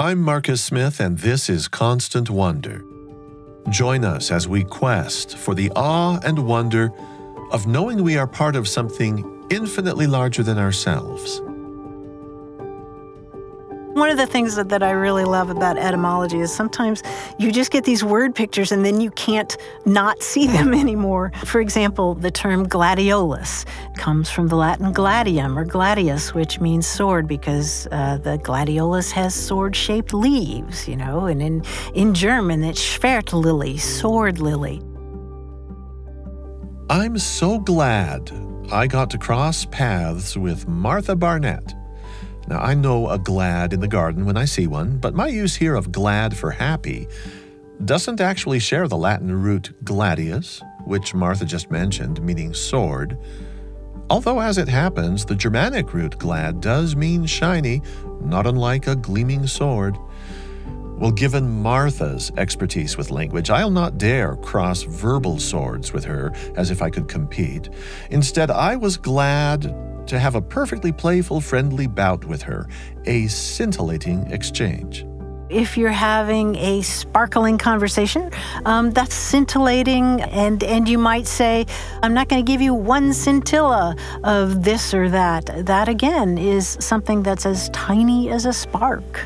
I'm Marcus Smith, and this is Constant Wonder. Join us as we quest for the awe and wonder of knowing we are part of something infinitely larger than ourselves. One of the things that I really love about etymology is sometimes you just get these word pictures and then you can't not see them anymore. For example, the term gladiolus comes from the Latin gladium or gladius, which means sword, because the gladiolus has sword-shaped leaves, and in German it's Schwertlily, sword lily. I'm so glad I got to cross paths with Martha Barnett. Now, I know a glad in the garden when I see one, but my use here of glad for happy doesn't actually share the Latin root gladius, which Martha just mentioned, meaning sword. Although, as it happens, the Germanic root glad does mean shiny, not unlike a gleaming sword. Well, given Martha's expertise with language, I'll not dare cross verbal swords with her as if I could compete. Instead, I was glad to have a perfectly playful, friendly bout with her, a scintillating exchange. If you're having a sparkling conversation, that's scintillating, and you might say, I'm not going to give you one scintilla of this or that. That, again, is something that's as tiny as a spark.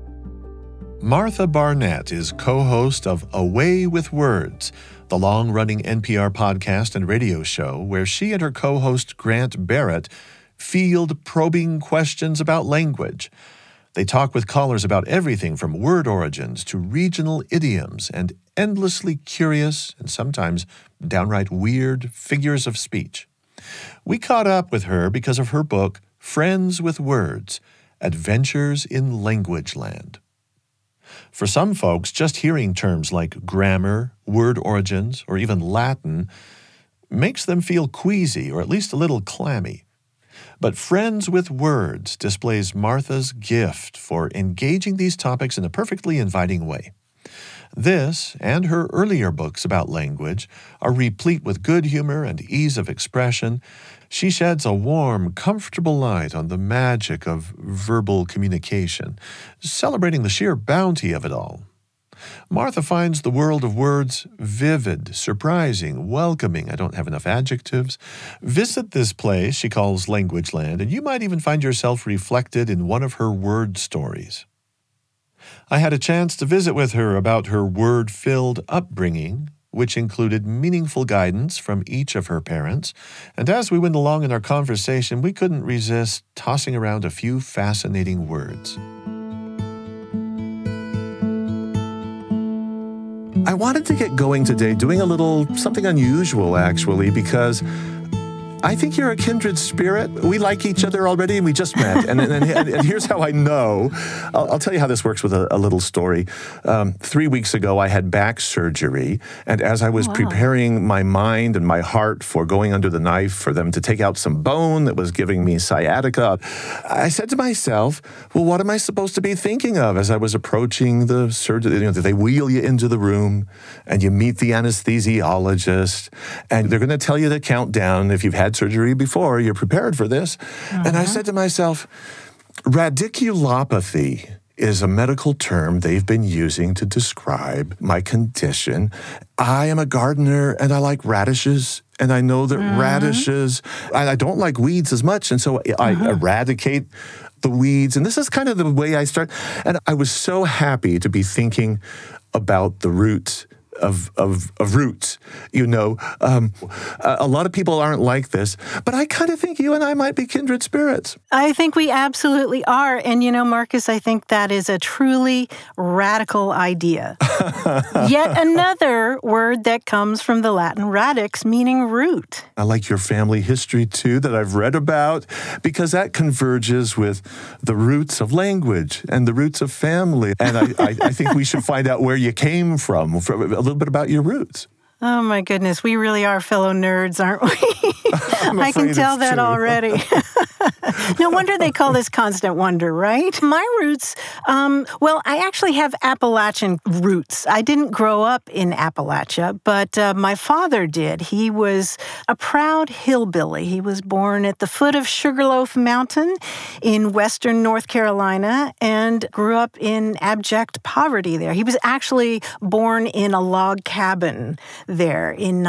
Martha Barnett is co-host of Away with Words, the long-running NPR podcast and radio show where she and her co-host Grant Barrett field probing questions about language. They talk with callers about everything from word origins to regional idioms and endlessly curious and sometimes downright weird figures of speech. We caught up with her because of her book, Friends with Words, Adventures in Language Land. For some folks, just hearing terms like grammar, word origins, or even Latin makes them feel queasy or at least a little clammy. But Friends with Words displays Martha's gift for engaging these topics in a perfectly inviting way. This, and her earlier books about language, are replete with good humor and ease of expression. She sheds a warm, comfortable light on the magic of verbal communication, celebrating the sheer bounty of it all. Martha finds the world of words vivid, surprising, welcoming. I don't have enough adjectives. Visit this place she calls Language Land, and you might even find yourself reflected in one of her word stories. I had a chance to visit with her about her word-filled upbringing, which included meaningful guidance from each of her parents, and as we went along in our conversation, we couldn't resist tossing around a few fascinating words. I wanted to get going today doing a little something unusual, actually, because I think you're a kindred spirit. We like each other already, and we just met. And here's how I know. I'll tell you how this works with a little story. 3 weeks ago, I had back surgery, and as I was preparing my mind and my heart for going under the knife for them to take out some bone that was giving me sciatica, I said to myself, well, what am I supposed to be thinking of as I was approaching the surgery? They wheel you into the room, and you meet the anesthesiologist, and they're going to tell you the countdown. If you've had surgery before, you're prepared for this. And I said to myself, radiculopathy is a medical term they've been using to describe my condition. I am a gardener and I like radishes, and I know that radishes, I don't like weeds as much, and so I eradicate the weeds. And this is kind of the way I start. And I was so happy to be thinking about the roots of roots. A lot of people aren't like this, but I kind of think you and I might be kindred spirits. I think we absolutely are. And Marcus, I think that is a truly radical idea. Yet another word that comes from the Latin radix, meaning root. I like your family history, too, that I've read about, because that converges with the roots of language and the roots of family. And I think we should find out where you came from, a little bit about your roots. Oh, my goodness. We really are fellow nerds, aren't we? I can tell that already. No wonder they call this Constant Wonder, right? My roots, I actually have Appalachian roots. I didn't grow up in Appalachia, but my father did. He was a proud hillbilly. He was born at the foot of Sugarloaf Mountain in western North Carolina and grew up in abject poverty there. He was actually born in a log cabin there in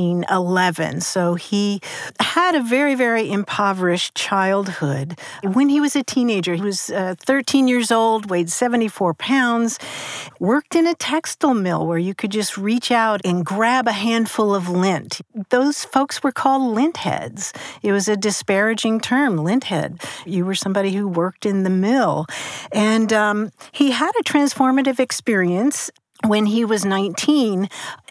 1911. So he had a very, very impoverished childhood. When he was a teenager, he was 13 years old, weighed 74 pounds, worked in a textile mill where you could just reach out and grab a handful of lint. Those folks were called lint heads. It was a disparaging term, lint head. You were somebody who worked in the mill. And he had a transformative experience when he was 19,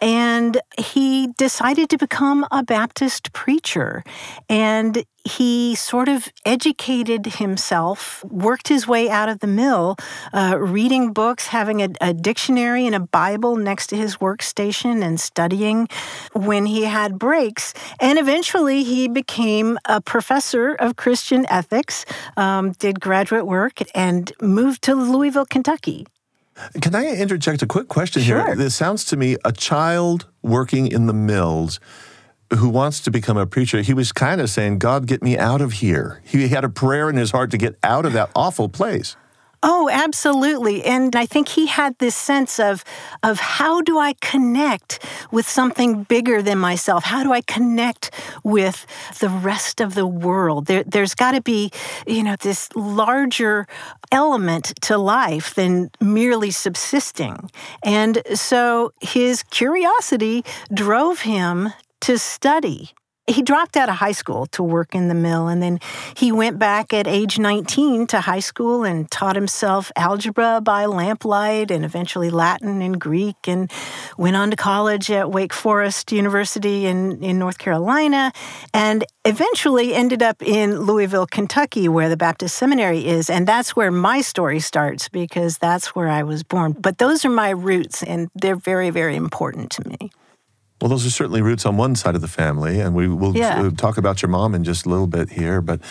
and he decided to become a Baptist preacher. And he sort of educated himself, worked his way out of the mill, reading books, having a dictionary and a Bible next to his workstation and studying when he had breaks. And eventually he became a professor of Christian ethics, did graduate work, and moved to Louisville, Kentucky. Can I interject a quick question here? Sure. This sounds to me a child working in the mills who wants to become a preacher. He was kind of saying, God, get me out of here. He had a prayer in his heart to get out of that awful place. Oh, absolutely. And I think he had this sense of how do I connect with something bigger than myself? How do I connect with the rest of the world? There's got to be, this larger element to life than merely subsisting. And so his curiosity drove him to study. He dropped out of high school to work in the mill, and then he went back at age 19 to high school and taught himself algebra by lamplight and eventually Latin and Greek, and went on to college at Wake Forest University in North Carolina, and eventually ended up in Louisville, Kentucky, where the Baptist Seminary is. And that's where my story starts, because that's where I was born. But those are my roots, and they're very, very important to me. Well, those are certainly roots on one side of the family, and we will talk about your mom in just a little bit here. But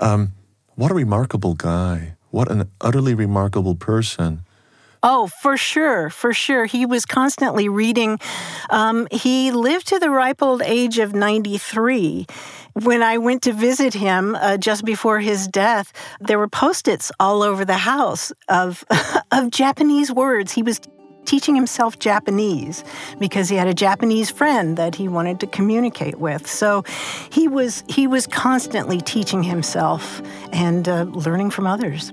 what a remarkable guy. What an utterly remarkable person. Oh, for sure, for sure. He was constantly reading. He lived to the ripe old age of 93. When I went to visit him just before his death, there were Post-its all over the house of Japanese words. He was teaching himself Japanese because he had a Japanese friend that he wanted to communicate with. So he was constantly teaching himself and learning from others.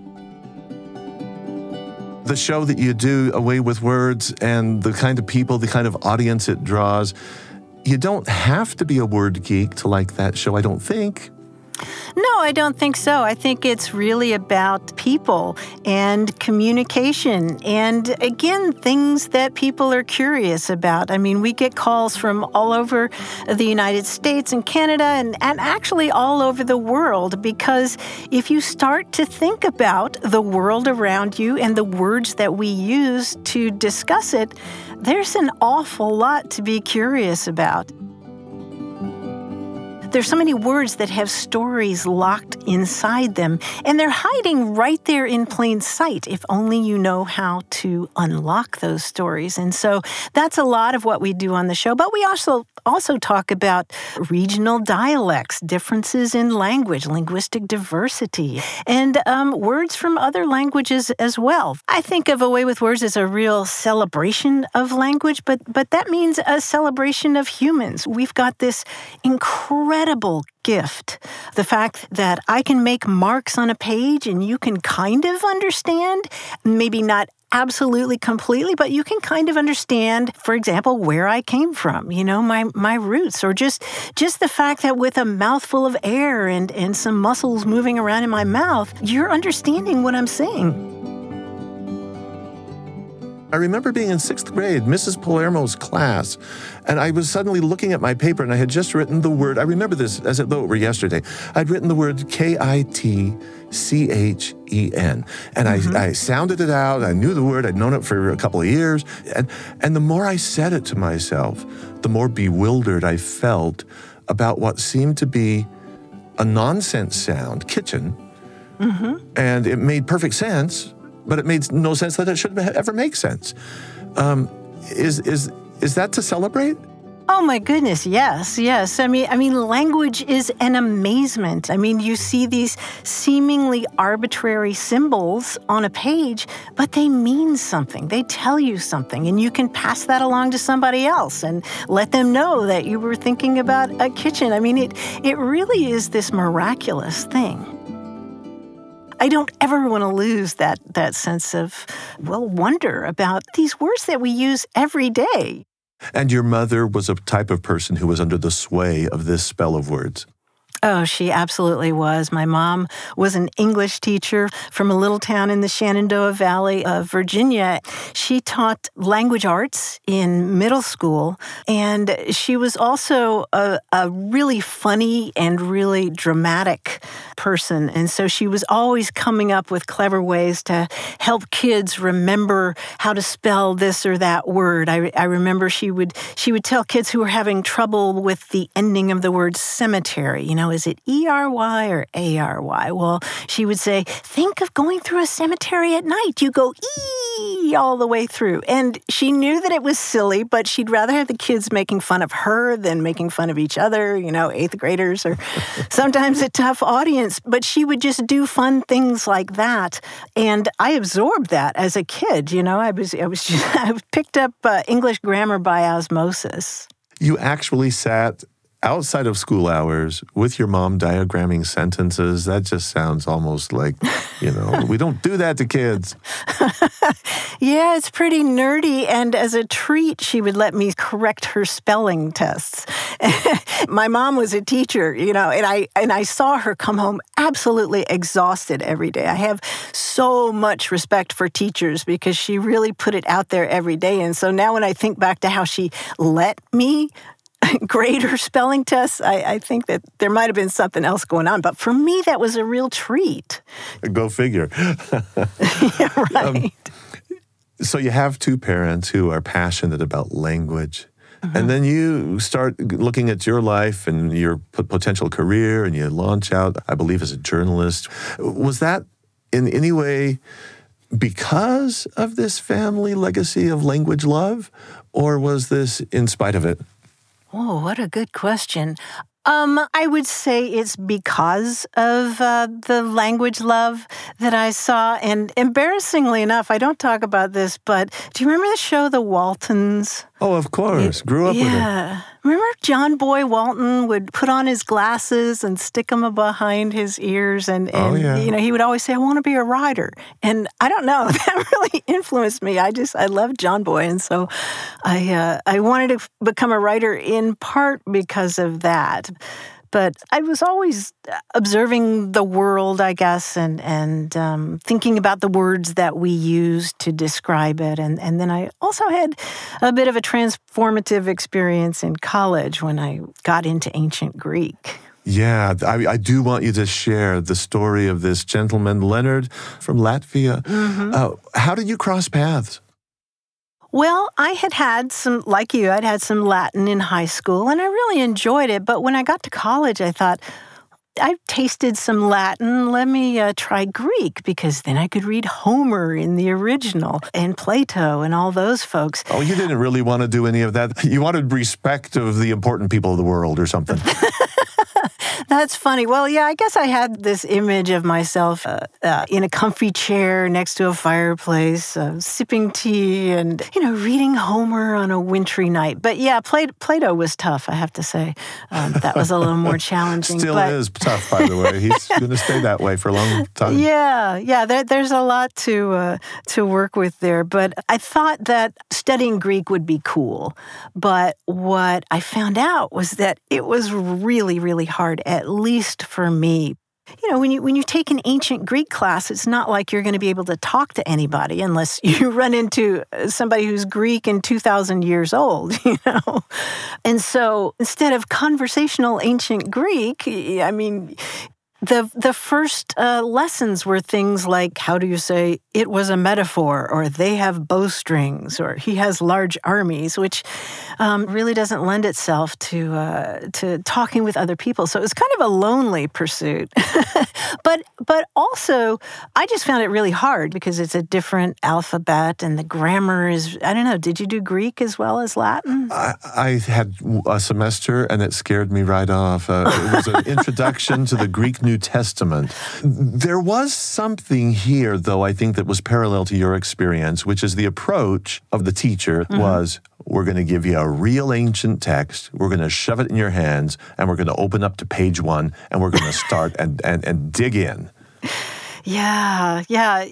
The show that you do, Away with Words, and the kind of people, the kind of audience it draws, you don't have to be a word geek to like that show, I don't think. No, I don't think so. I think it's really about people and communication and, again, things that people are curious about. I mean, we get calls from all over the United States and Canada and actually all over the world, because if you start to think about the world around you and the words that we use to discuss it, there's an awful lot to be curious about. There's so many words that have stories locked inside them, and they're hiding right there in plain sight if only you know how to unlock those stories. And so that's a lot of what we do on the show. But we also talk about regional dialects, differences in language, linguistic diversity, and words from other languages as well. I think of Away with Words as a real celebration of language, but that means a celebration of humans. We've got this incredible gift. The fact that I can make marks on a page and you can kind of understand, maybe not absolutely completely, but you can kind of understand, for example, where I came from, my roots, or just the fact that with a mouthful of air and some muscles moving around in my mouth, you're understanding what I'm saying. I remember being in 6th grade, Mrs. Palermo's class, and I was suddenly looking at my paper, and I had just written the word, I remember this as though it were yesterday, I'd written the word Kitchen, and I sounded it out, I knew the word, I'd known it for a couple of years, and the more I said it to myself, the more bewildered I felt about what seemed to be a nonsense sound, kitchen, and it made perfect sense, but it made no sense that it should ever make sense. Is that to celebrate? Oh my goodness, yes. I mean, language is an amazement. I mean, you see these seemingly arbitrary symbols on a page, but they mean something. They tell you something, and you can pass that along to somebody else and let them know that you were thinking about a kitchen. I mean, it really is this miraculous thing. I don't ever want to lose that sense of, wonder about these words that we use every day. And your mother was a type of person who was under the sway of this spell of words. Oh, she absolutely was. My mom was an English teacher from a little town in the Shenandoah Valley of Virginia. She taught language arts in middle school, and she was also a really funny and really dramatic person. And so she was always coming up with clever ways to help kids remember how to spell this or that word. I remember she would tell kids who were having trouble with the ending of the word cemetery, is it E-R-Y or A-R-Y? Well, she would say, think of going through a cemetery at night. You go E all the way through. And she knew that it was silly, but she'd rather have the kids making fun of her than making fun of each other, 8th graders or sometimes a tough audience. But she would just do fun things like that. And I absorbed that as a kid. I picked up English grammar by osmosis. You actually sat outside of school hours with your mom diagramming sentences. That just sounds almost like, we don't do that to kids. Yeah, it's pretty nerdy. And as a treat, she would let me correct her spelling tests. My mom was a teacher, and I saw her come home absolutely exhausted every day. I have so much respect for teachers because she really put it out there every day. And so now when I think back to how she let me grade her spelling tests, I think that there might have been something else going on. But for me, that was a real treat. Go figure. Yeah, right. So you have two parents who are passionate about language. And then you start looking at your life and your potential career, and you launch out, I believe, as a journalist. Was that in any way because of this family legacy of language love, or was this in spite of it? Oh, what a good question. I would say it's because of the language love that I saw. And embarrassingly enough, I don't talk about this, but do you remember the show The Waltons? Oh, of course. Grew up with it. Yeah. Remember John Boy Walton would put on his glasses and stick them behind his ears, and he would always say, I want to be a writer. And I don't know, that really influenced me. I loved John Boy, and so I wanted to become a writer in part because of that. But I was always observing the world, I guess, and thinking about the words that we use to describe it. And then I also had a bit of a transformative experience in college when I got into ancient Greek. Yeah, I do want you to share the story of this gentleman, Leonard from Latvia. How did you cross paths? Well, I had some, like you, I'd had some Latin in high school, and I really enjoyed it. But when I got to college, I thought, I've tasted some Latin. Let me try Greek, because then I could read Homer in the original and Plato and all those folks. Oh, you didn't really want to do any of that. You wanted respect of the important people of the world or something. That's funny. Well, yeah, I guess I had this image of myself in a comfy chair next to a fireplace, sipping tea and, reading Homer on a wintry night. But yeah, Plato was tough, I have to say. That was a little more challenging. Still is tough, by the way. He's going to stay that way for a long time. Yeah. There's a lot to work with there. But I thought that studying Greek would be cool. But what I found out was that it was really, really hard, at least for me. When you take an ancient Greek class, it's not like you're going to be able to talk to anybody unless you run into somebody who's Greek and 2,000 years old, And so instead of conversational ancient Greek, the first lessons were things like, how do you say, it was a metaphor, or they have bowstrings, or he has large armies, which really doesn't lend itself to talking with other people. So it was kind of a lonely pursuit. But also, I just found it really hard because it's a different alphabet and the grammar is, I don't know, did you do Greek as well as Latin? I had a semester and it scared me right off. It was an introduction to the Greek New Testament. There was something here, though, I think that was parallel to your experience, which is the approach of the teacher was, we're going to give you a real ancient text, we're going to shove it in your hands, and we're going to open up to page 1, and we're going to start and dig in. Yeah.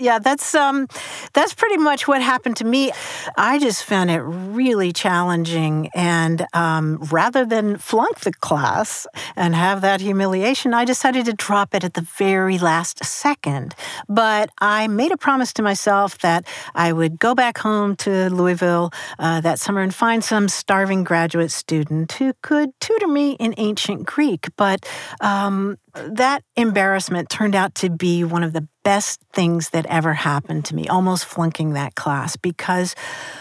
That's pretty much what happened to me. I just found it really challenging, and rather than flunk the class and have that humiliation, I decided to drop it at the very last second. But I made a promise to myself that I would go back home to Louisville that summer and find some starving graduate student who could tutor me in ancient Greek. But that embarrassment turned out to be one of the best things that ever happened to me, almost flunking that class, because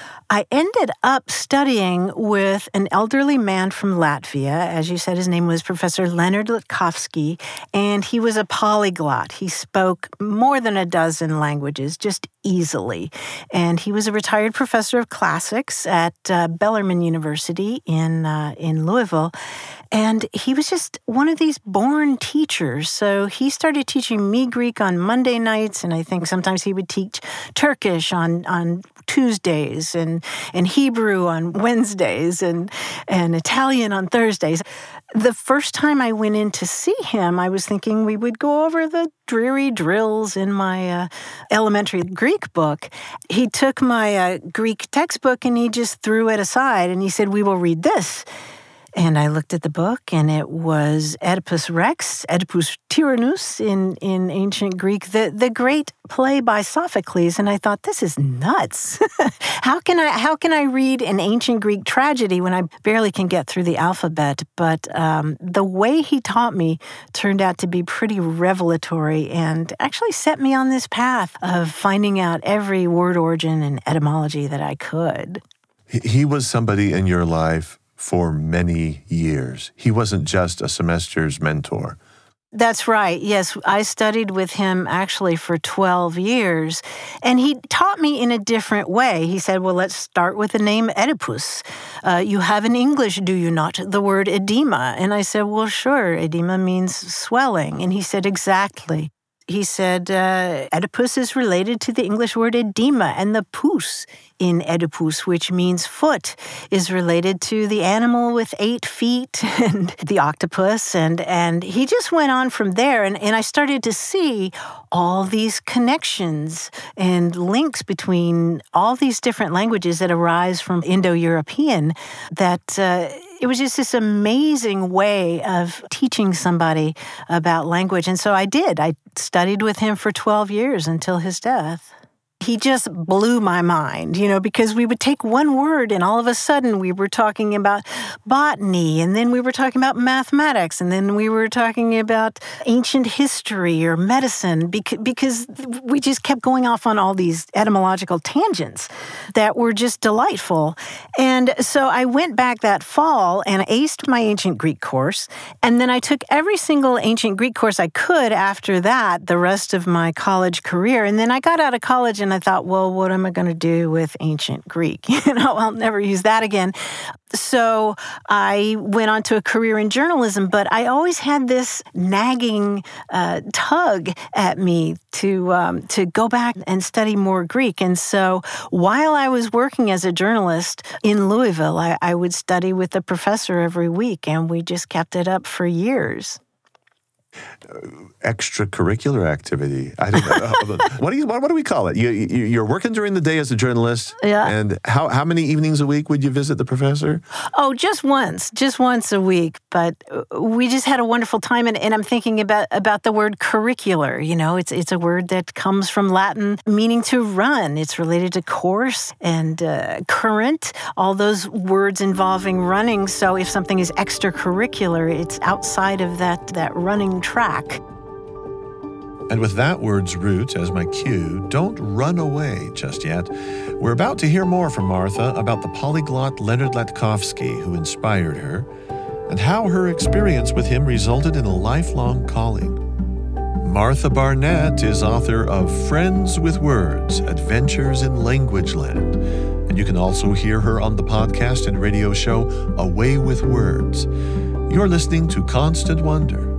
I ended up studying with an elderly man from Latvia. As you said, his name was Professor Leonard Lutkovsky, and he was a polyglot. He spoke more than a dozen languages, just easily. And he was a retired professor of classics at Bellarmine University in Louisville. And he was just one of these born teachers. So he started teaching me Greek on Monday nights, and I think sometimes he would teach Turkish on Tuesdays, and Hebrew on Wednesdays, and Italian on Thursdays. The first time I went in to see him, I was thinking we would go over the dreary drills in my elementary Greek book. He took my Greek textbook and he just threw it aside, and he said, "We will read this." And I looked at the book, and it was Oedipus Rex, Oedipus Tyrannus in ancient Greek, the great play by Sophocles. And I thought, this is nuts. How can I read an ancient Greek tragedy when I barely can get through the alphabet? But the way he taught me turned out to be pretty revelatory and actually set me on this path of finding out every word origin and etymology that I could. He was somebody in your life for many years. He wasn't just a semester's mentor. That's right. Yes, I studied with him actually for 12 years, and he taught me in a different way. He said, well, let's start with the name Oedipus. You have in English, do you not, the word edema? And I said, well, sure, edema means swelling. And he said, exactly. He said, Oedipus is related to the English word edema, and the pus in Oedipus, which means foot, is related to the animal with 8 feet and the octopus. And he just went on from there. And I started to see all these connections and links between all these different languages that arise from Indo-European, that it was just this amazing way of teaching somebody about language. And so I did. I studied with him for 12 years until his death. He just blew my mind, because we would take one word and all of a sudden we were talking about botany, and then we were talking about mathematics, and then we were talking about ancient history or medicine, because we just kept going off on all these etymological tangents that were just delightful. And so I went back that fall and aced my ancient Greek course, and then I took every single ancient Greek course I could after that, the rest of my college career. And then I got out of college and I thought, well, what am I going to do with ancient Greek? I'll never use that again. So I went on to a career in journalism, but I always had this nagging tug at me to go back and study more Greek. And so while I was working as a journalist in Louisville, I would study with the professor every week, and we just kept it up for years. Extracurricular activity. I don't know. What do we call it? You're working during the day as a journalist. Yeah. And how many evenings a week would you visit the professor? Oh, just once a week. But we just had a wonderful time. And I'm thinking about the word curricular. You know, it's a word that comes from Latin meaning to run. It's related to course and current, all those words involving running. So if something is extracurricular, it's outside of that running track. And with that word's root as my cue, don't run away just yet. We're about to hear more from Martha about the polyglot Leonard Latkovsky who inspired her, and how her experience with him resulted in a lifelong calling. Martha Barnett is author of Friends with Words, Adventures in Language Land. And you can also hear her on the podcast and radio show A Way with Words. You're listening to Constant Wonder.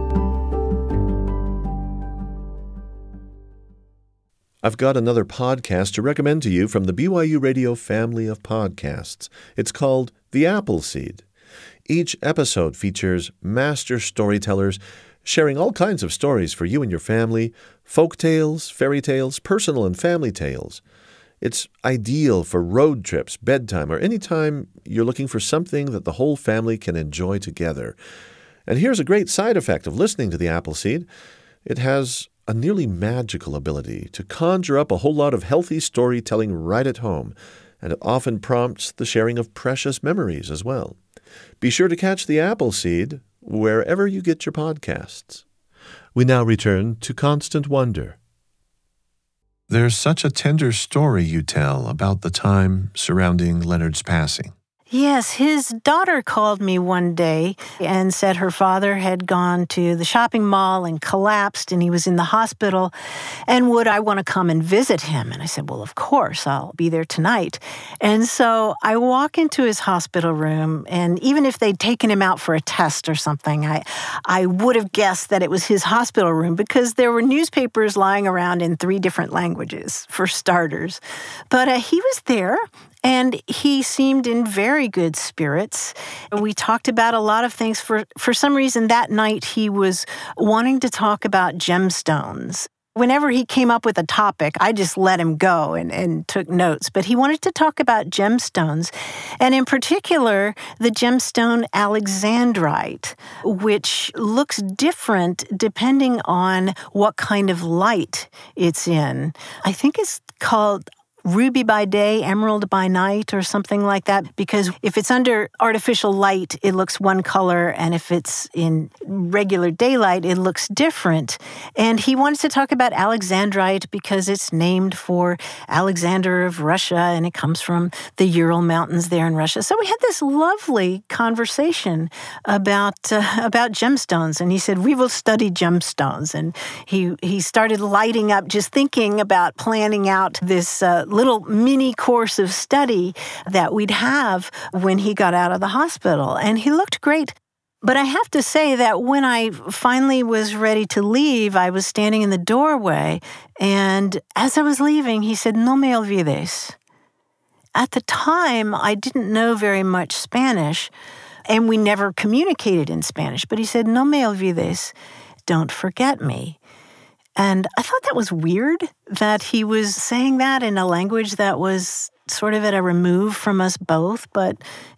I've got another podcast to recommend to you from the BYU Radio family of podcasts. It's called The Appleseed. Each episode features master storytellers sharing all kinds of stories for you and your family, folk tales, fairy tales, personal and family tales. It's ideal for road trips, bedtime, or any time you're looking for something that the whole family can enjoy together. And here's a great side effect of listening to The Appleseed. It has a nearly magical ability to conjure up a whole lot of healthy storytelling right at home, and it often prompts the sharing of precious memories as well. Be sure to catch The Appleseed wherever you get your podcasts. We now return to Constant Wonder. There's such a tender story you tell about the time surrounding Leonard's passing. Yes, his daughter called me one day and said her father had gone to the shopping mall and collapsed and he was in the hospital, and would I want to come and visit him? And I said, well, of course, I'll be there tonight. And so I walk into his hospital room, and even if they'd taken him out for a test or something, I would have guessed that it was his hospital room because there were newspapers lying around in 3 different languages, for starters. But he was there. And he seemed in very good spirits. We talked about a lot of things. For some reason, that night he was wanting to talk about gemstones. Whenever he came up with a topic, I just let him go and took notes. But he wanted to talk about gemstones, and in particular, the gemstone alexandrite, which looks different depending on what kind of light it's in. I think it's called ruby by day, emerald by night, or something like that, because if it's under artificial light, it looks one color, and if it's in regular daylight, it looks different. And he wanted to talk about alexandrite because it's named for Alexander of Russia, and it comes from the Ural Mountains there in Russia. So we had this lovely conversation about gemstones, and he said, we will study gemstones. And he started lighting up just thinking about planning out this little mini course of study that we'd have when he got out of the hospital. And he looked great. But I have to say that when I finally was ready to leave, I was standing in the doorway. And as I was leaving, he said, no me olvides. At the time, I didn't know very much Spanish, and we never communicated in Spanish. But he said, no me olvides, don't forget me. And I thought that was weird that he was saying that in a language that was sort of at a remove from us both. But,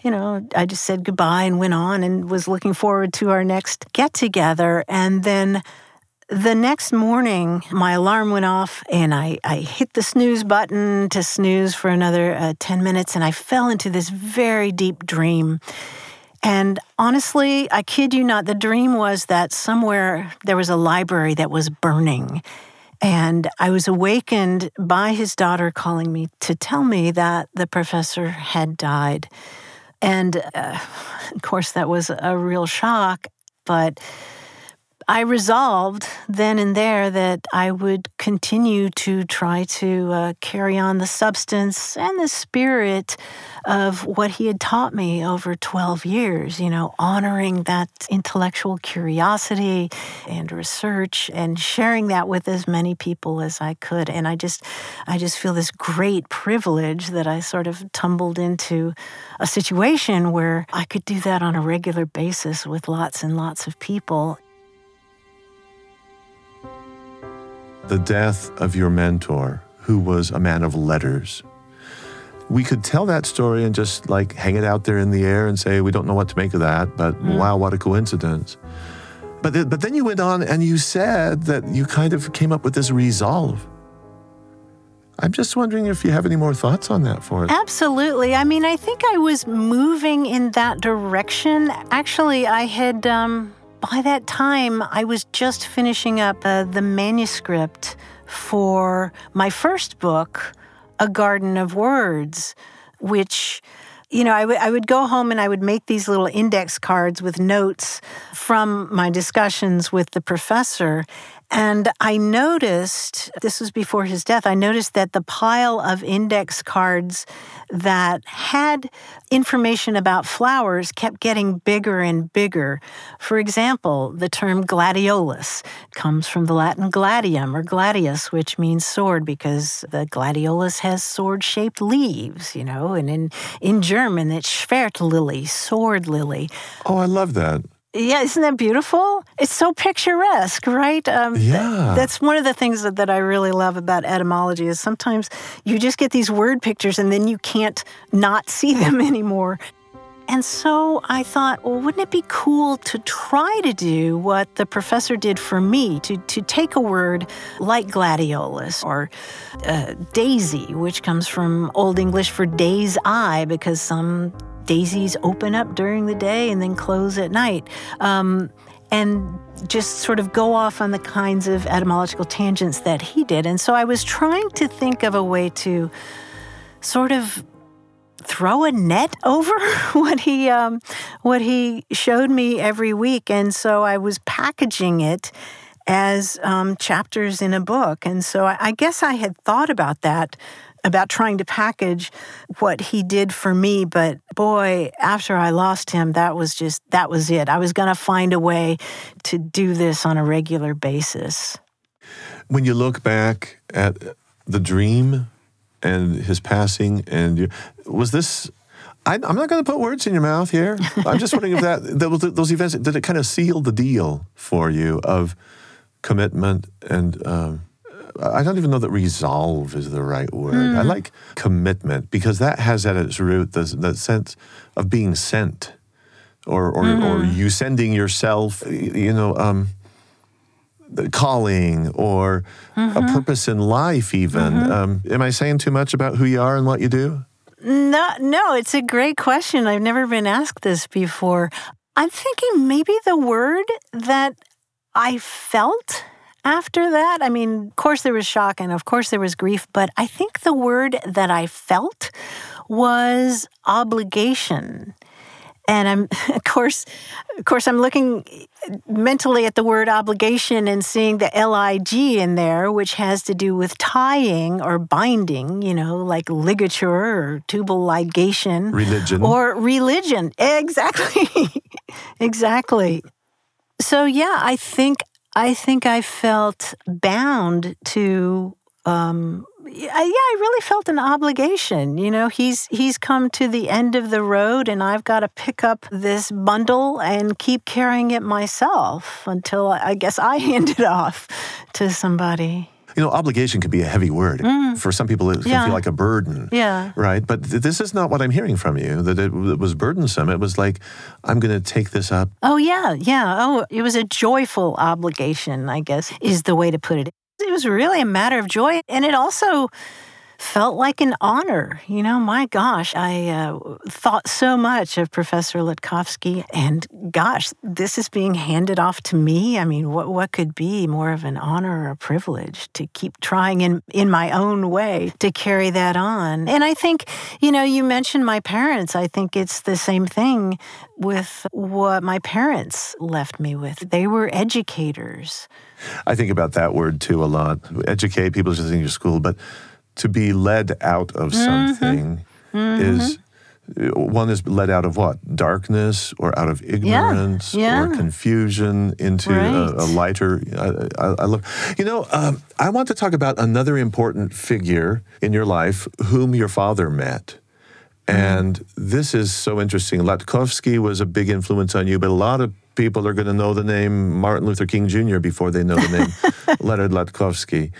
I just said goodbye and went on and was looking forward to our next get-together. And then the next morning, my alarm went off and I hit the snooze button to snooze for another 10 minutes, and I fell into this very deep dream. And honestly, I kid you not, the dream was that somewhere there was a library that was burning. And I was awakened by his daughter calling me to tell me that the professor had died. And of course, that was a real shock. But I resolved then and there that I would continue to try to carry on the substance and the spirit of what he had taught me over 12 years, honoring that intellectual curiosity and research and sharing that with as many people as I could. And I just feel this great privilege that I sort of tumbled into a situation where I could do that on a regular basis with lots and lots of people. the death of your mentor, who was a man of letters. We could tell that story and just like hang it out there in the air and say, we don't know what to make of that, but wow, what a coincidence. But then you went on and you said that you kind of came up with this resolve. I'm just wondering if you have any more thoughts on that for us. Absolutely. I mean, I think I was moving in that direction. Actually, I had, by that time, I was just finishing up the manuscript for my first book, A Garden of Words, which, you know, I would go home and I would make these little index cards with notes from my discussions with the professor. And I noticed, this was before his death, I noticed that the pile of index cards that had information about flowers kept getting bigger and bigger. For example, the term gladiolus comes from the Latin gladium or gladius, which means sword, because the gladiolus has sword-shaped leaves, you know, and in German it's Schwertlily, sword lily. Oh, I love that. Yeah, isn't that beautiful? It's so picturesque, right? Yeah. That's one of the things that I really love about etymology is sometimes you just get these word pictures and then you can't not see them anymore. And so I thought, well, wouldn't it be cool to try to do what the professor did for me, to take a word like gladiolus or daisy, which comes from Old English for day's eye, because some daisies open up during the day and then close at night. And just sort of go off on the kinds of etymological tangents that he did. And so I was trying to think of a way to sort of throw a net over what he showed me every week. And so I was packaging it as chapters in a book. And so I guess I had thought about that, about trying to package what he did for me. But boy, after I lost him, that was it. I was going to find a way to do this on a regular basis. When you look back at the dream and his passing, and was this, I'm not going to put words in your mouth here. I'm just wondering if those events, did it kind of seal the deal for you of commitment and, I don't even know that resolve is the right word. I like commitment because that has at its root the sense of being sent or you sending yourself, the calling or a purpose in life even. Am I saying too much about who you are and what you do? No, it's a great question. I've never been asked this before. I'm thinking maybe the word that I felt after that, I mean, of course there was shock and of course there was grief, but I think the word that I felt was obligation. And of course, I'm looking mentally at the word obligation and seeing the L-I-G in there, which has to do with tying or binding, you know, like ligature or tubal ligation. Religion. Or religion. Exactly. Exactly. So yeah, I think I felt bound to, I really felt an obligation. You know, he's come to the end of the road and I've got to pick up this bundle and keep carrying it myself until I guess I hand it off to somebody. You know, obligation can be a heavy word. For some people, it can feel like a burden. Yeah. Right? But this is not what I'm hearing from you, that it was burdensome. It was like, I'm going to take this up. Oh, yeah. Oh, it was a joyful obligation, I guess, is the way to put it. It was really a matter of joy. And it also felt like an honor. You know, my gosh, I thought so much of Professor Latkovsky, and gosh, this is being handed off to me. I mean, what could be more of an honor or a privilege to keep trying in my own way to carry that on? And I think, you know, you mentioned my parents. I think it's the same thing with what my parents left me with. They were educators. I think about that word, too, a lot. Educate, people just think you're school, but to be led out of something is, one is led out of what? Darkness or out of ignorance or confusion into a lighter. I love, you know, I want to talk about another important figure in your life whom your father met. And this is so interesting. Latkovsky was a big influence on you, but a lot of people are going to know the name Martin Luther King Jr. before they know the name Leonard Latkovsky.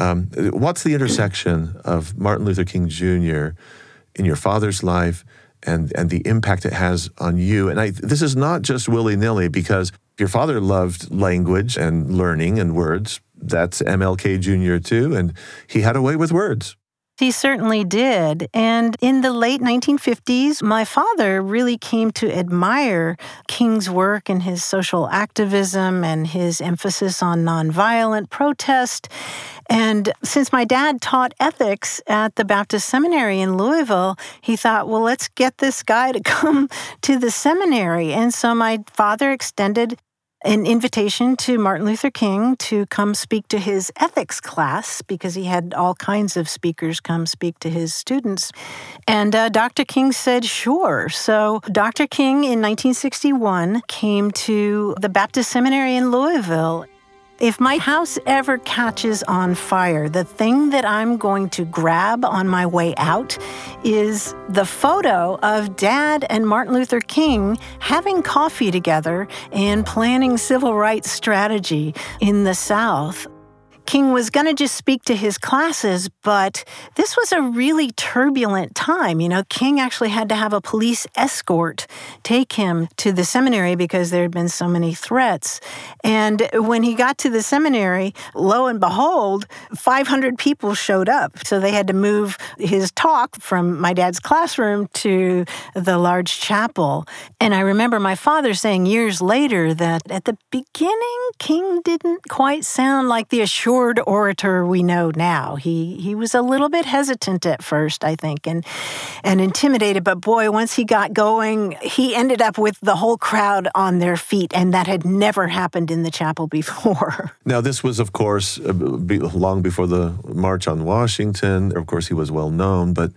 What's the intersection of Martin Luther King Jr. in your father's life and the impact it has on you? And this is not just willy-nilly, because your father loved language and learning and words. That's MLK Jr. too, and he had a way with words. He certainly did. And in the late 1950s, my father really came to admire King's work and his social activism and his emphasis on nonviolent protest. And since my dad taught ethics at the Baptist Seminary in Louisville, he thought, well, let's get this guy to come to the seminary. And so my father extended an invitation to Martin Luther King to come speak to his ethics class, because he had all kinds of speakers come speak to his students. And Dr. King said, sure. So Dr. King in 1961 came to the Baptist Seminary in Louisville. If my house ever catches on fire, the thing that I'm going to grab on my way out is the photo of Dad and Martin Luther King having coffee together and planning civil rights strategy in the South. King was going to just speak to his classes, but this was a really turbulent time. You know, King actually had to have a police escort take him to the seminary because there had been so many threats. And when he got to the seminary, lo and behold, 500 people showed up. So they had to move his talk from my dad's classroom to the large chapel. And I remember my father saying years later that at the beginning, King didn't quite sound like the assured orator we know now. He was a little bit hesitant at first, I think, and intimidated. But boy, once he got going, he ended up with the whole crowd on their feet, and that had never happened in the chapel before. Now, this was, of course, long before the March on Washington. Of course, he was well known, but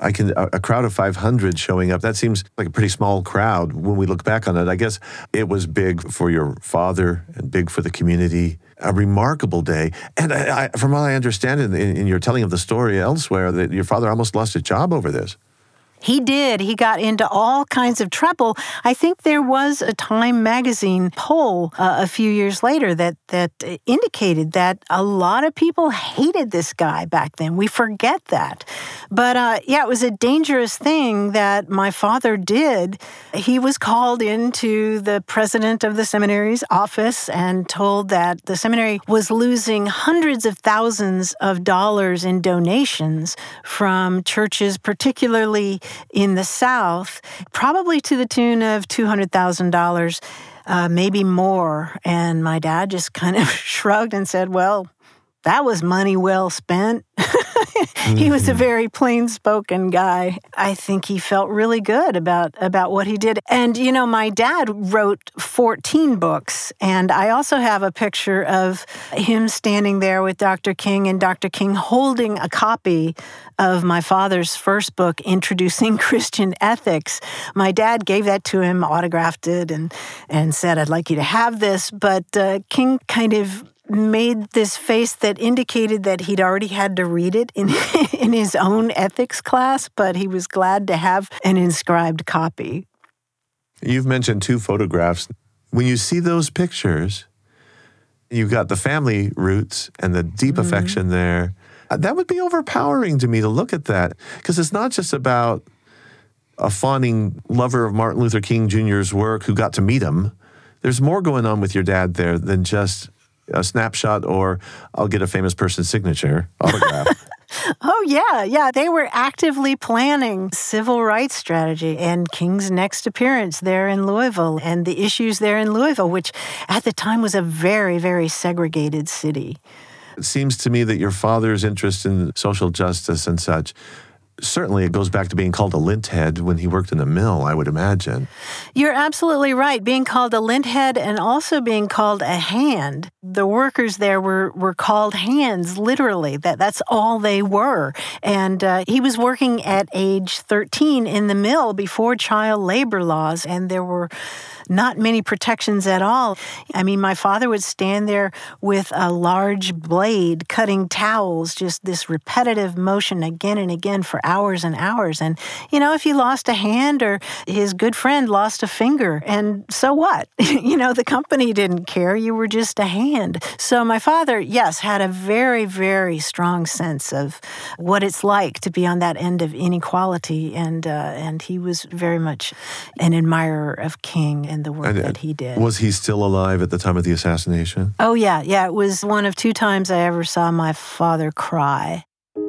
a crowd of 500 showing up, that seems like a pretty small crowd when we look back on it. I guess it was big for your father and big for the community. A remarkable day. And from what I understand in your telling of the story elsewhere, that your father almost lost his job over this. He did. He got into all kinds of trouble. I think there was a Time magazine poll a few years later that indicated that a lot of people hated this guy back then. We forget that. But it was a dangerous thing that my father did. He was called into the president of the seminary's office and told that the seminary was losing hundreds of thousands of dollars in donations from churches, particularly in the South, probably to the tune of $200,000, maybe more. And my dad just kind of shrugged and said, well, that was money well spent. He was a very plain-spoken guy. I think he felt really good about what he did. And, you know, my dad wrote 14 books, and I also have a picture of him standing there with Dr. King and Dr. King holding a copy of my father's first book, Introducing Christian Ethics. My dad gave that to him, autographed it, and said, I'd like you to have this. But King kind of made this face that indicated that he'd already had to read it in his own ethics class, but he was glad to have an inscribed copy. You've mentioned 2 photographs. When you see those pictures, you've got the family roots and the deep affection there. That would be overpowering to me to look at that, because it's not just about a fawning lover of Martin Luther King Jr.'s work who got to meet him. There's more going on with your dad there than just a snapshot or I'll get a famous person's signature autograph. Oh, yeah. They were actively planning civil rights strategy and King's next appearance there in Louisville and the issues there in Louisville, which at the time was a very, very segregated city. It seems to me that your father's interest in social justice and such, certainly it goes back to being called a lint head when he worked in a mill, I would imagine. You're absolutely right. Being called a lint head and also being called a hand. The workers there were called hands, literally. That's all they were. And he was working at age 13 in the mill before child labor laws, and there were not many protections at all. I mean, my father would stand there with a large blade cutting towels, just this repetitive motion again and again for hours and hours. And, if you lost a hand or his good friend lost a finger, and so what? The company didn't care. You were just a hand. So my father, yes, had a very, very strong sense of what it's like to be on that end of inequality. And he was very much an admirer of King and the work that he did. Was he still alive at the time of the assassination? Oh, yeah. Yeah, it was one of 2 times I ever saw my father cry.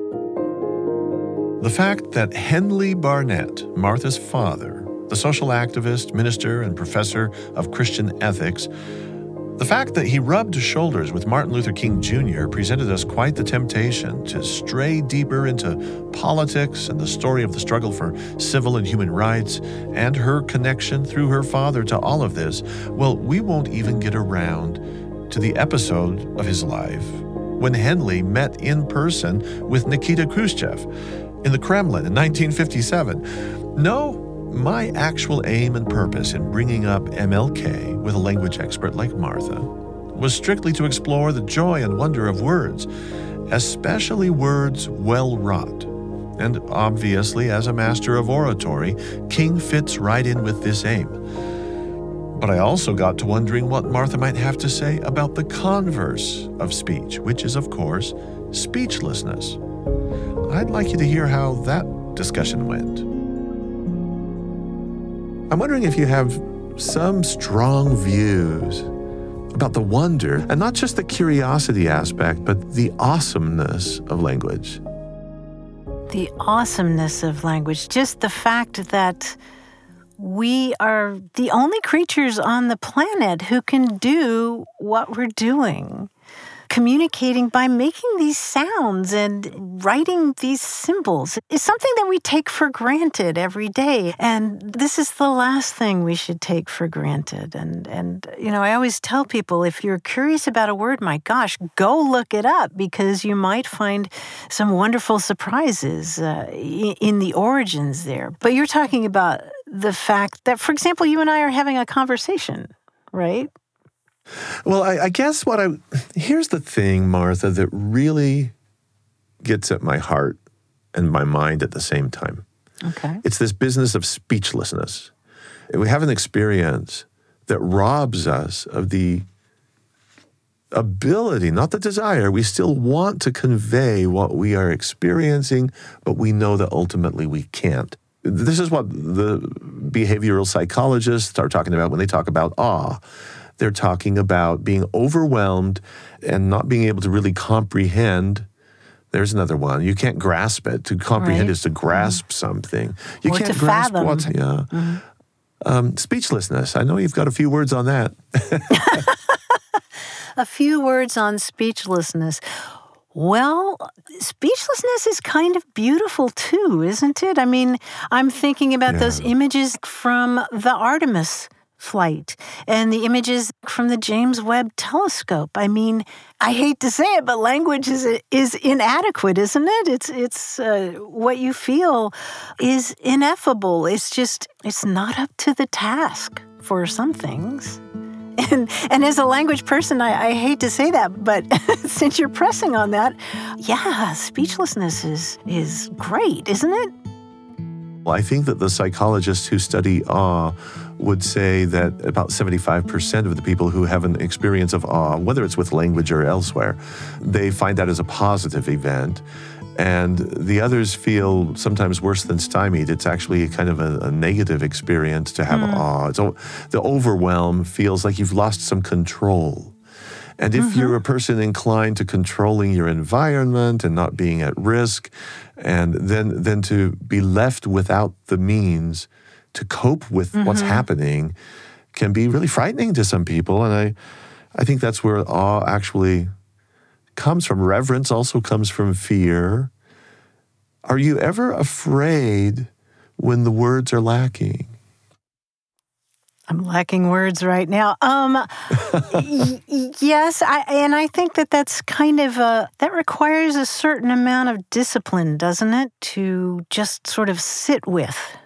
The fact that Henley Barnett, Martha's father, the social activist, minister, and professor of Christian ethics, the fact that he rubbed shoulders with Martin Luther King Jr. presented us quite the temptation to stray deeper into politics and the story of the struggle for civil and human rights and her connection through her father to all of this. Well, we won't even get around to the episode of his life when Henley met in person with Nikita Khrushchev in the Kremlin in 1957. No, my actual aim and purpose in bringing up MLK with a language expert like Martha was strictly to explore the joy and wonder of words, especially words well wrought. And obviously, as a master of oratory, King fits right in with this aim. But I also got to wondering what Martha might have to say about the converse of speech, which is, of course, speechlessness. I'd like you to hear how that discussion went. I'm wondering if you have some strong views about the wonder, and not just the curiosity aspect, but the awesomeness of language. The awesomeness of language, just the fact that we are the only creatures on the planet who can do what we're doing. Communicating by making these sounds and writing these symbols is something that we take for granted every day. And this is the last thing we should take for granted. And I always tell people, if you're curious about a word, my gosh, go look it up, because you might find some wonderful surprises in the origins there. But you're talking about the fact that, for example, you and I are having a conversation, right? Well, I guess here's the thing, Martha, that really gets at my heart and my mind at the same time. Okay. It's this business of speechlessness. We have an experience that robs us of the ability, not the desire. We still want to convey what we are experiencing, but we know that ultimately we can't. This is what the behavioral psychologists are talking about when they talk about awe. They're talking about being overwhelmed and not being able to really comprehend. There's another one. You can't grasp it. To comprehend is to grasp something. You or can't to grasp fathom. Speechlessness. I know you've got a few words on that. A few words on speechlessness. Well, speechlessness is kind of beautiful too, isn't it? I mean, I'm thinking about those images from the Artemis flight and the images from the James Webb Telescope. I mean, I hate to say it, but language is inadequate, isn't it? It's what you feel is ineffable. It's not up to the task for some things. And as a language person, I hate to say that, but since you're pressing on that, speechlessness is great, isn't it? Well, I think that the psychologists who study awe would say that about 75% of the people who have an experience of awe, whether it's with language or elsewhere, they find that as a positive event. And the others feel sometimes worse than stymied. It's actually kind of a negative experience to have awe. So the overwhelm feels like you've lost some control. And if you're a person inclined to controlling your environment and not being at risk, and then to be left without the means to cope with what's happening can be really frightening to some people. And I think that's where awe actually comes from. Reverence also comes from fear. Are you ever afraid when the words are lacking? I'm lacking words right now. Yes, I think that's kind of that requires a certain amount of discipline, doesn't it? To just sort of sit with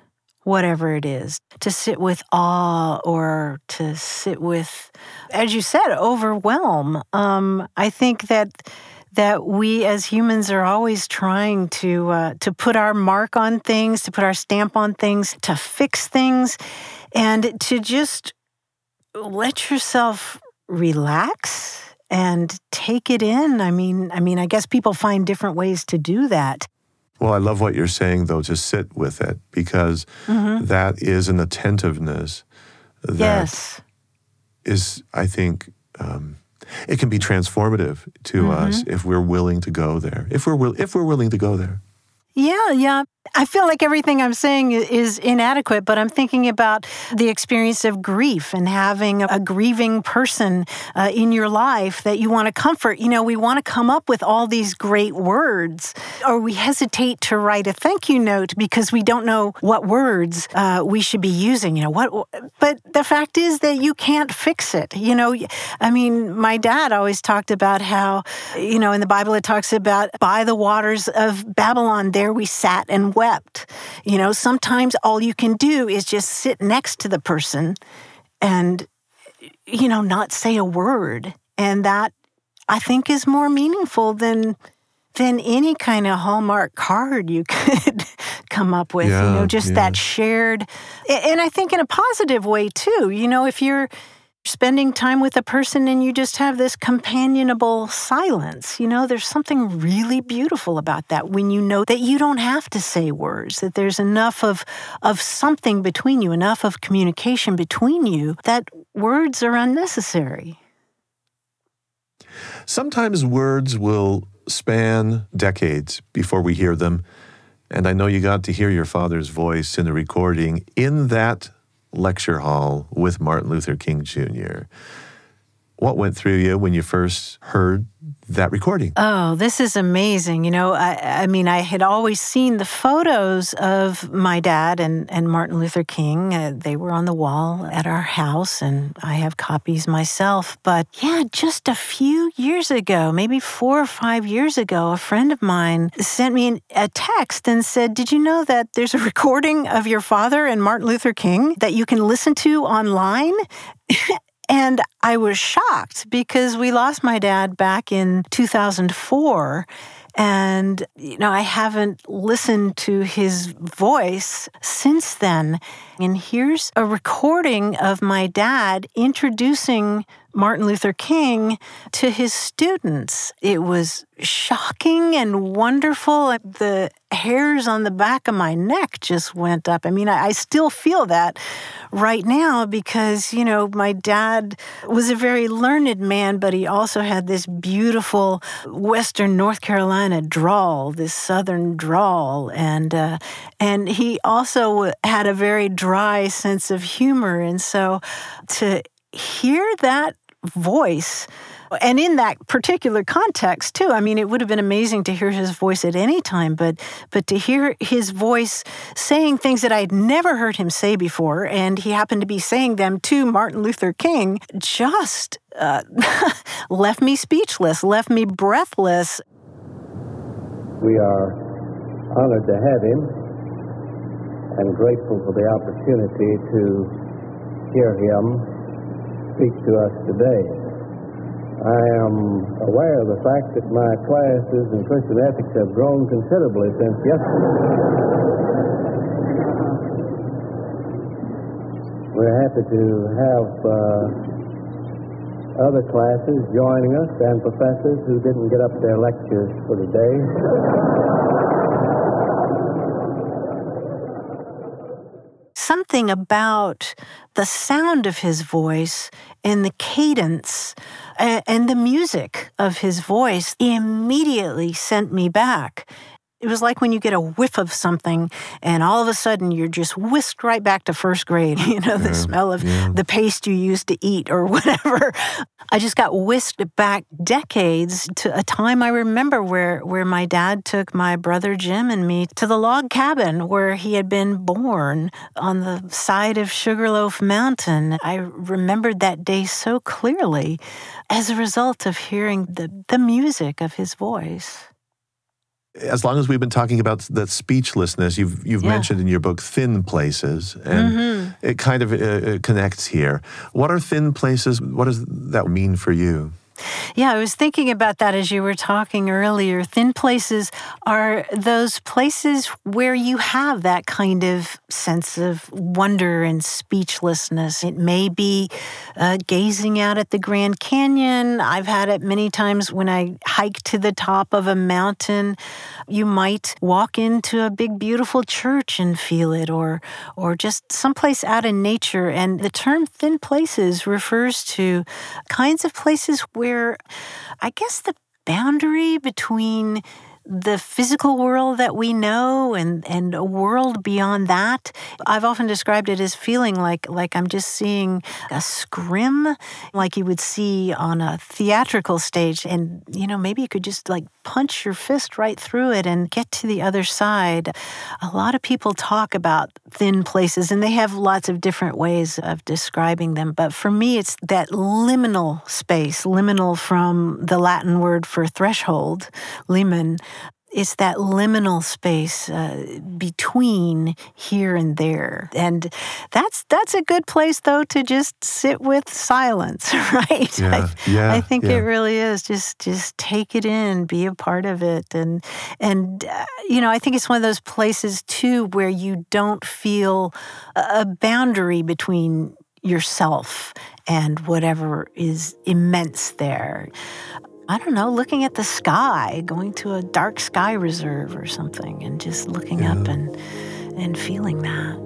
whatever it is, to sit with awe or to sit with, as you said, overwhelm. I think that we as humans are always trying to put our mark on things, to put our stamp on things, to fix things, and to just let yourself relax and take it in. I mean, I guess people find different ways to do that. Well, I love what you're saying, though, to sit with it, because that is an attentiveness that is, I think, it can be transformative to us if we're willing to go there, if we're willing to go there. Yeah. I feel like everything I'm saying is inadequate, but I'm thinking about the experience of grief and having a grieving person in your life that you want to comfort. You know, we want to come up with all these great words, or we hesitate to write a thank you note because we don't know what words we should be using. But the fact is that you can't fix it. I mean, my dad always talked about how, in the Bible it talks about by the waters of Babylon, there we sat and wept. Sometimes all you can do is just sit next to the person and, not say a word. And that, I think, is more meaningful than any kind of Hallmark card you could come up with. That shared, and I think in a positive way too. If you're spending time with a person and you just have this companionable silence, there's something really beautiful about that when you know that you don't have to say words, that there's enough of something between you, enough of communication between you that words are unnecessary. Sometimes words will span decades before we hear them, and I know you got to hear your father's voice in the recording in that lecture hall with Martin Luther King Jr. What went through you when you first heard that recording? Oh, this is amazing. I had always seen the photos of my dad and Martin Luther King. They were on the wall at our house, and I have copies myself. But just a few years ago, maybe 4 or 5 years ago, a friend of mine sent me a text and said, "Did you know that there's a recording of your father and Martin Luther King that you can listen to online?" And I was shocked because we lost my dad back in 2004. And, I haven't listened to his voice since then. And here's a recording of my dad introducing Martin Luther King to his students. It was shocking and wonderful. The hairs on the back of my neck just went up. I still feel that right now because, my dad was a very learned man, but he also had this beautiful Western North Carolina drawl, this Southern drawl. And he also had a very dry sense of humor. And so to hear that voice, and in that particular context too, it would have been amazing to hear his voice at any time, but to hear his voice saying things that I'd never heard him say before, and he happened to be saying them to Martin Luther King, just left me speechless, left me breathless. We are honored to have him and grateful for the opportunity to hear him speak to us today. I am aware of the fact that my classes in Christian ethics have grown considerably since yesterday. We're happy to have other classes joining us and professors who didn't get up their lectures for today. Something about the sound of his voice and the cadence and the music of his voice immediately sent me back. It was like when you get a whiff of something and all of a sudden you're just whisked right back to first grade, the smell of the paste you used to eat or whatever. I just got whisked back decades to a time I remember where my dad took my brother Jim and me to the log cabin where he had been born on the side of Sugarloaf Mountain. I remembered that day so clearly as a result of hearing the music of his voice. as long as we've been talking about that speechlessness, you've mentioned in your book thin places, and it kind of connects here. What are thin places? What does that mean for you? Yeah, I was thinking about that as you were talking earlier. Thin places are those places where you have that kind of sense of wonder and speechlessness. It may be gazing out at the Grand Canyon. I've had it many times when I hike to the top of a mountain. You might walk into a big, beautiful church and feel it, or just someplace out in nature. And the term thin places refers to kinds of places where I guess the boundary between the physical world that we know and a world beyond that, I've often described it as feeling like I'm just seeing a scrim, like you would see on a theatrical stage. And, maybe you could just punch your fist right through it and get to the other side. A lot of people talk about thin places, and they have lots of different ways of describing them. But for me, it's that liminal space, liminal from the Latin word for threshold, limen. It's that liminal space between here and there. And that's a good place, though, to just sit with silence, right? I think it really is. Just take it in, be a part of it. And I think it's one of those places, too, where you don't feel a boundary between yourself and whatever is immense there. I don't know, looking at the sky, going to a dark sky reserve or something, and just looking up and feeling that.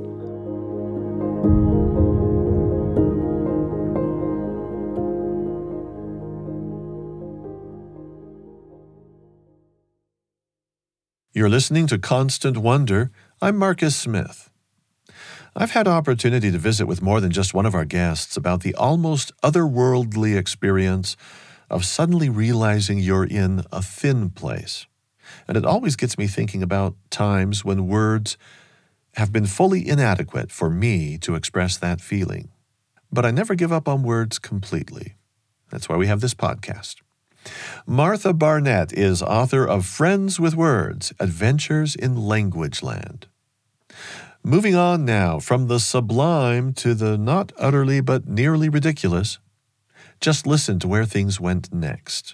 You're listening to Constant Wonder. I'm Marcus Smith. I've had opportunity to visit with more than just one of our guests about the almost otherworldly experience of suddenly realizing you're in a thin place. And it always gets me thinking about times when words have been fully inadequate for me to express that feeling. But I never give up on words completely. That's why we have this podcast. Martha Barnett is author of Friends with Words, Adventures in Language Land. Moving on now from the sublime to the not utterly but nearly ridiculous, just listen to where things went next.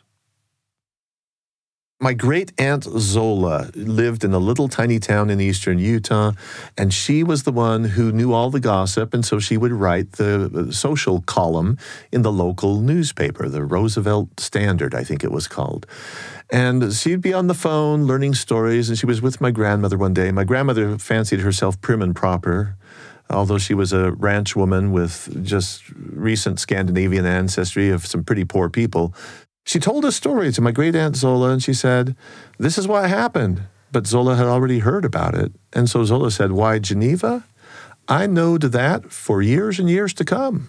My great-aunt Zola lived in a little tiny town in eastern Utah, and she was the one who knew all the gossip, and so she would write the social column in the local newspaper, the Roosevelt Standard, I think it was called. And she'd be on the phone learning stories, and she was with my grandmother one day. My grandmother fancied herself prim and proper, although she was a ranch woman with just recent Scandinavian ancestry of some pretty poor people. She told a story to my great-aunt Zola, and she said, "This is what happened." But Zola had already heard about it. And so Zola said, "Why, Geneva? I knowed that for years and years to come."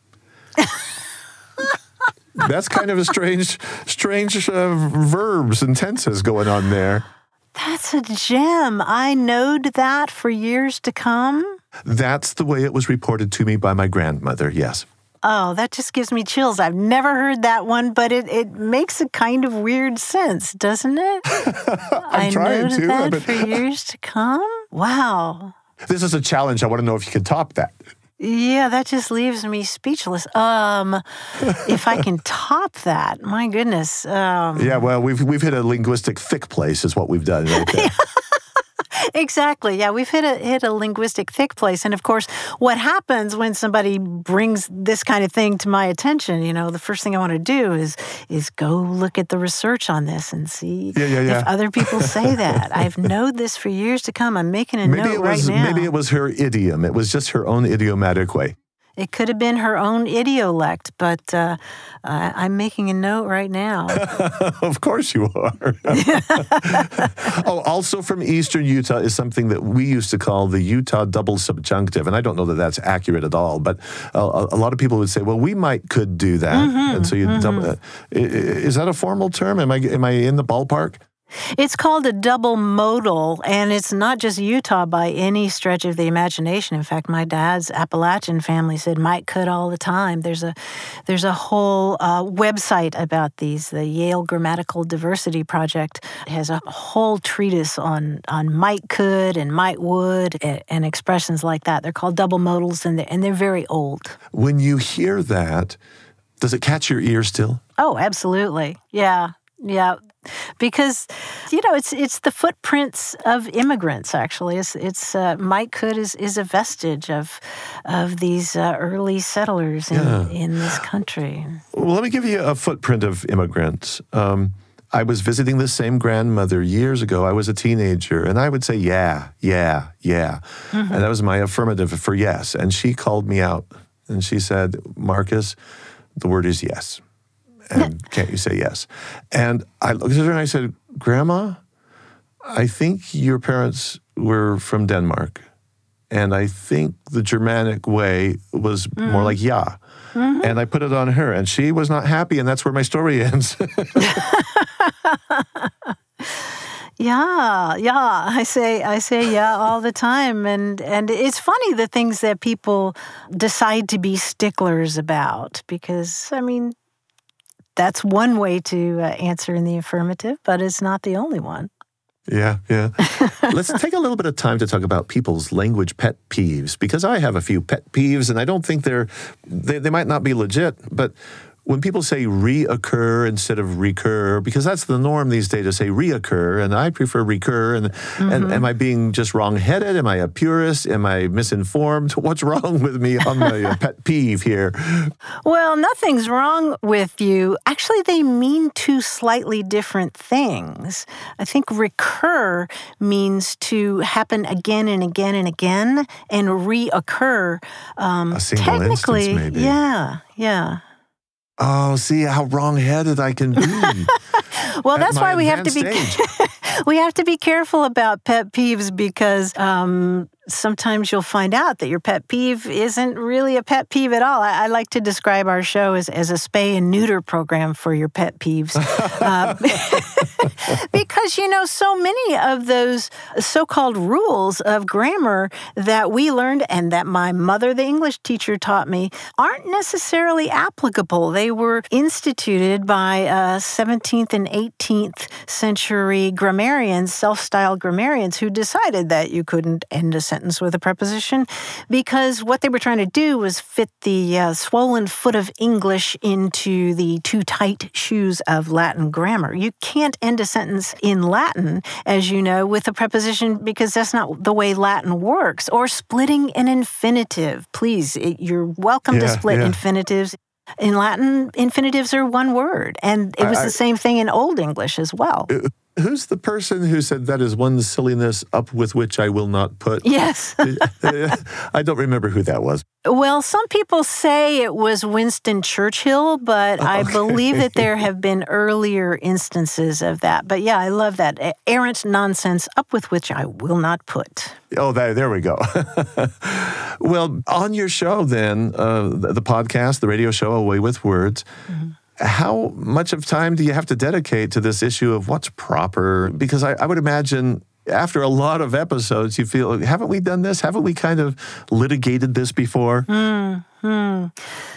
That's kind of a strange verbs and tenses going on there. That's a gem. I knowed that for years to come. That's the way it was reported to me by my grandmother, yes. Oh, that just gives me chills. I've never heard that one, but it makes a kind of weird sense, doesn't it? I'm trying to. I knowed that for years to come? Wow. This is a challenge. I want to know if you can top that. Yeah, that just leaves me speechless. If I can top that, my goodness. Yeah, well, we've hit a linguistic thick place is what we've done right there. Exactly. Yeah, we've hit a linguistic thick place. And of course, what happens when somebody brings this kind of thing to my attention, the first thing I want to do is go look at the research on this and see if other people say that. I've known this for years to come. I'm making a note right now. Maybe it was her idiom. It was just her own idiomatic way. It could have been her own idiolect, but I'm making a note right now. Of course you are. Oh, also from eastern Utah is something that we used to call the Utah double subjunctive, and I don't know that that's accurate at all, but a lot of people would say, well, we could do that. And so you double. Is that a formal term? Am I in the ballpark? It's called a double modal, and it's not just Utah by any stretch of the imagination. In fact, my dad's Appalachian family said Mike could all the time. There's a whole website about these. The Yale Grammatical Diversity Project has a whole treatise on Mike could and Mike would and expressions like that. They're called double modals, and they're very old. When you hear that, does it catch your ear still? Oh, absolutely. Yeah. Because, it's the footprints of immigrants, actually. It's Mike Could is a vestige of these early settlers in this country. Well, let me give you a footprint of immigrants. I was visiting this same grandmother years ago. I was a teenager, and I would say, yeah. Mm-hmm. And that was my affirmative for yes. And she called me out, and she said, Marcus, the word is yes. And can't you say yes? And I looked at her and I said, Grandma, I think your parents were from Denmark. And I think the Germanic way was more like ja. Mm-hmm. And I put it on her, and she was not happy, and that's where my story ends. Yeah. I say yeah all the time, and it's funny the things that people decide to be sticklers about, because that's one way to answer in the affirmative, but it's not the only one. Yeah. Let's take a little bit of time to talk about people's language pet peeves, because I have a few pet peeves, and I don't think they might not be legit, but when people say reoccur instead of recur, because that's the norm these days to say reoccur, and I prefer recur, and am I being just wrong-headed? Am I a purist? Am I misinformed? What's wrong with me on my pet peeve here? Well, nothing's wrong with you. Actually, they mean two slightly different things. I think recur means to happen again and again and again, and reoccur, a single technically, instance, maybe. Yeah. Oh, see how wrong-headed I can be. Well, that's why we have to be careful about pet peeves, because sometimes you'll find out that your pet peeve isn't really a pet peeve at all. I like to describe our show as a spay and neuter program for your pet peeves. Because, so many of those so-called rules of grammar that we learned and that my mother, the English teacher, taught me aren't necessarily applicable. They were instituted by 17th and 18th century grammarians, self-styled grammarians, who decided that you couldn't end a sentence with a preposition, because what they were trying to do was fit the swollen foot of English into the too tight shoes of Latin grammar. You can't end a sentence in Latin, as you know, with a preposition, because that's not the way Latin works. Or splitting an infinitive. Please, you're welcome to split infinitives. In Latin, infinitives are one word, and it was the same thing in Old English as well. Who's the person who said that is one silliness up with which I will not put? Yes. I don't remember who that was. Well, some people say it was Winston Churchill, but I believe that there have been earlier instances of that. But yeah, I love that. Errant nonsense up with which I will not put. Oh, there we go. Well, on your show then, the podcast, the radio show, Away with Words, how much of time do you have to dedicate to this issue of what's proper? Because I would imagine after a lot of episodes, you feel, haven't we done this? Haven't we kind of litigated this before? Well,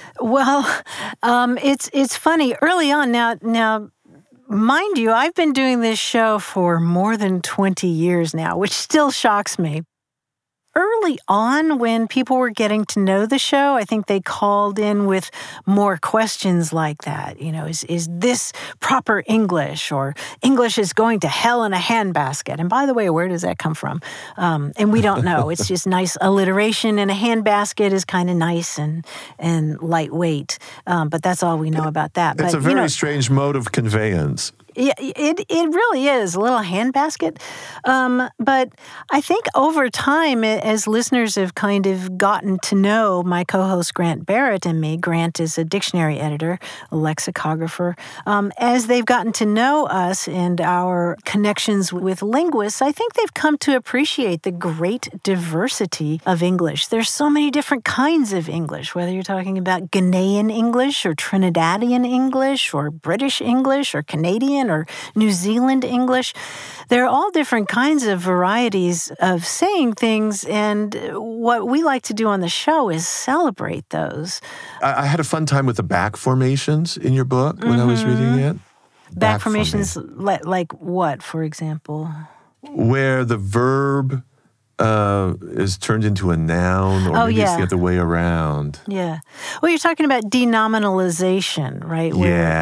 it's funny. Early on, now, mind you, I've been doing this show for more than 20 years now, which still shocks me. Early on, when people were getting to know the show, I think they called in with more questions like that. Is this proper English? Or English is going to hell in a handbasket. And by the way, where does that come from? And we don't know. It's just nice alliteration, and a handbasket is kind of nice and lightweight. But that's all we know about that. It's a very strange mode of conveyance. Yeah, it really is, a little handbasket. But I think over time, as listeners have kind of gotten to know my co-host Grant Barrett and me — Grant is a dictionary editor, a lexicographer — as they've gotten to know us and our connections with linguists, I think they've come to appreciate the great diversity of English. There's so many different kinds of English, whether you're talking about Ghanaian English or Trinidadian English or British English or Canadian Australian or New Zealand English. There are all different kinds of varieties of saying things, and what we like to do on the show is celebrate those. I had a fun time with the back formations in your book when I was reading it. Back formations like what, for example? Where the verb is turned into a noun, or maybe it's the other way around. Yeah. Well, you're talking about denominalization, right?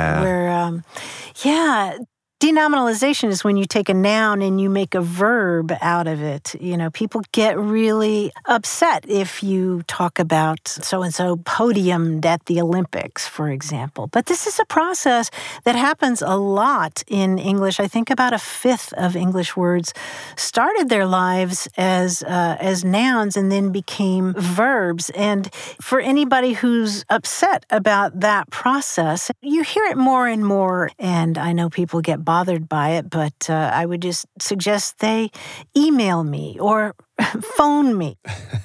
Denominalization is when you take a noun and you make a verb out of it. You know, people get really upset if you talk about so-and-so podiumed at the Olympics, for example. But this is a process that happens a lot in English. I think about a fifth of English words started their lives as nouns and then became verbs. And for anybody who's upset about that process, you hear it more and more. And I know people get bothered by it, but I would just suggest they email me or phone me.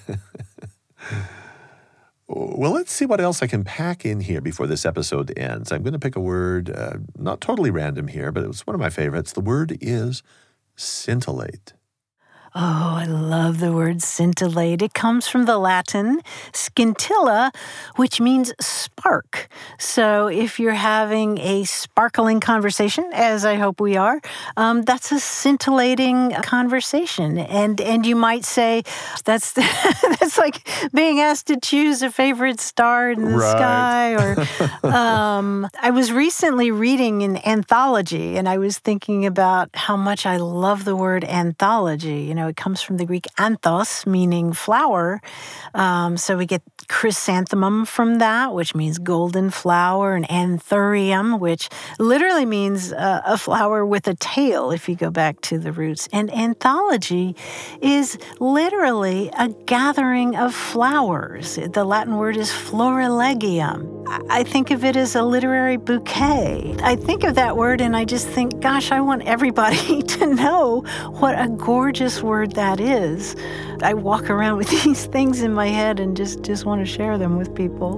Well, let's see what else I can pack in here before this episode ends. I'm going to pick a word, not totally random here, but it was one of my favorites. The word is scintillate. Oh, I love the word scintillate. It comes from the Latin scintilla, which means spark. So if you're having a sparkling conversation, as I hope we are, that's a scintillating conversation. And you might say that's like being asked to choose a favorite star in the sky. Or I was recently reading an anthology, and I was thinking about how much I love the word anthology. You know, it comes from the Greek anthos, meaning flower. So we get chrysanthemum from that, which means golden flower, and anthurium, which literally means a flower with a tail, if you go back to the roots. And anthology is literally a gathering of flowers. The Latin word is florilegium. I think of it as a literary bouquet. I think of that word and I just think, gosh, I want everybody to know what a gorgeous word that is. I walk around with these things in my head and just want to share them with people.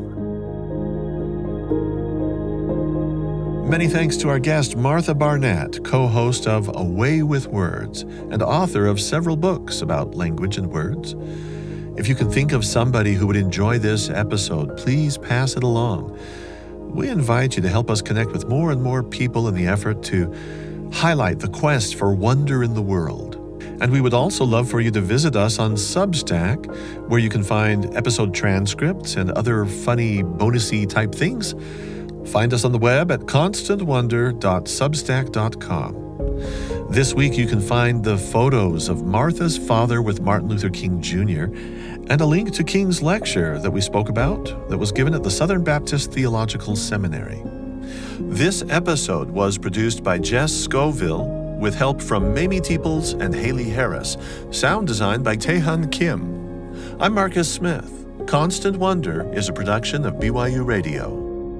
Many thanks to our guest, Martha Barnett, co-host of Away with Words and author of several books about language and words. If you can think of somebody who would enjoy this episode, please pass it along. We invite you to help us connect with more and more people in the effort to highlight the quest for wonder in the world. And we would also love for you to visit us on Substack, where you can find episode transcripts and other funny, bonusy type things. Find us on the web at constantwonder.substack.com. This week you can find the photos of Martha's father with Martin Luther King Jr. and a link to King's lecture that we spoke about that was given at the Southern Baptist Theological Seminary. This episode was produced by Jess Scoville with help from Mamie Teeples and Haley Harris. Sound designed by Taehan Kim. I'm Marcus Smith. Constant Wonder is a production of BYU Radio.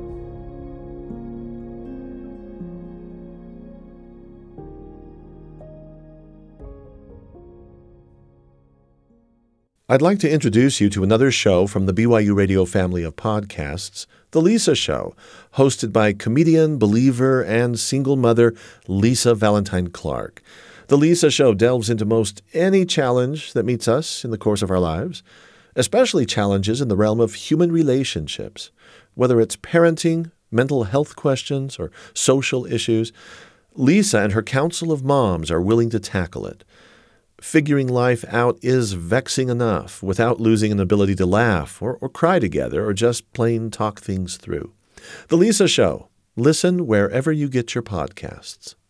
I'd like to introduce you to another show from the BYU Radio family of podcasts, The Lisa Show, hosted by comedian, believer, and single mother Lisa Valentine Clark. The Lisa Show delves into most any challenge that meets us in the course of our lives, especially challenges in the realm of human relationships, whether it's parenting, mental health questions, or social issues. Lisa and her council of moms are willing to tackle it. Figuring life out is vexing enough without losing an ability to laugh or cry together or just plain talk things through. The Lisa Show. Listen wherever you get your podcasts.